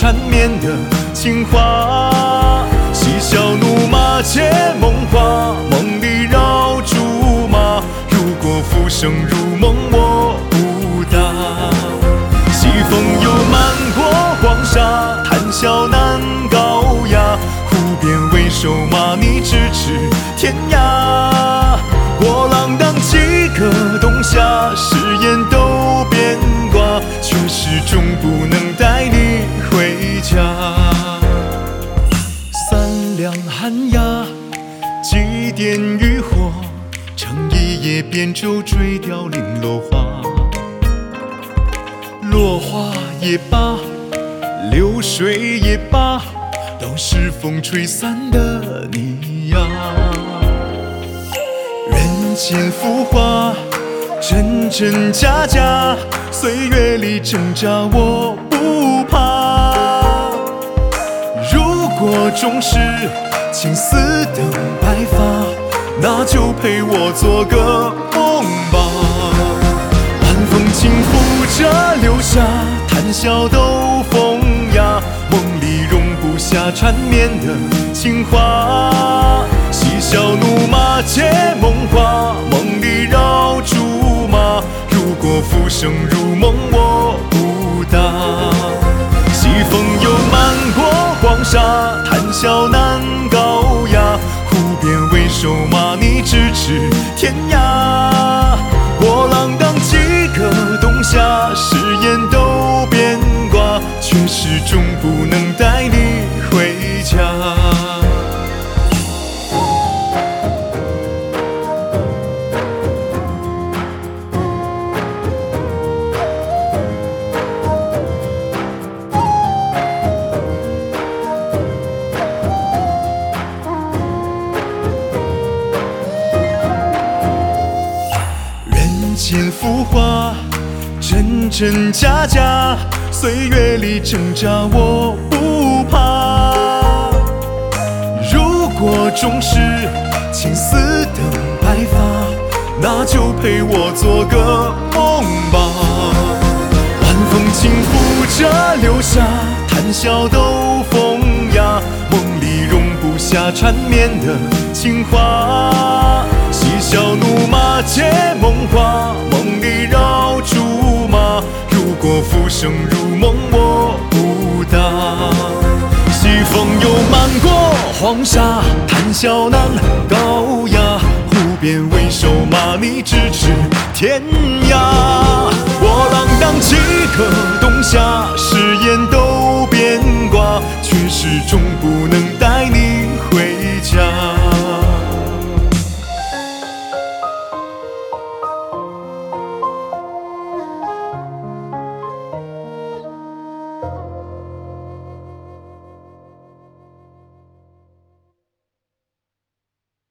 缠绵的情话。嬉笑怒骂皆梦话，梦里绕竹马。如果浮生如梦，我不答。西风又漫过黄沙，谈笑难高雅。湖边为首马，你咫尺天涯。我浪荡几个冬夏，誓言都变卦，却始终不能带你回家。三两寒鸦，几点渔火，乘一叶扁舟追凋零落花。落花也罢，流水也罢，都是风吹散的你呀。人间浮华，真真假假，岁月里挣扎我不怕。如果终是青丝等白发，那就陪我做个梦吧。晚风轻拂着流沙，谈笑都风雅。梦里容不下缠绵的情话。嬉笑怒骂皆梦话，梦里绕竹马。如果浮生如梦，我不答。西风又漫过黄沙，谈笑难高雅。湖边为首马，你咫尺天涯。我浪荡几个冬夏，誓言都变卦，却始终不能带你回家。人间浮华，真真假假，岁月里挣扎我不怕。如果终是青丝等白发，那就陪我做个梦吧。晚风轻拂着流沙，谈笑都风雅。梦里容不下缠绵的情话。嬉笑怒骂皆梦话，梦里绕竹马。如果浮生如梦，我不答。西风又漫过黄沙，谈笑难高雅。湖边为首马，你咫尺天涯。我浪荡几个冬夏，誓言都变卦，却始终不能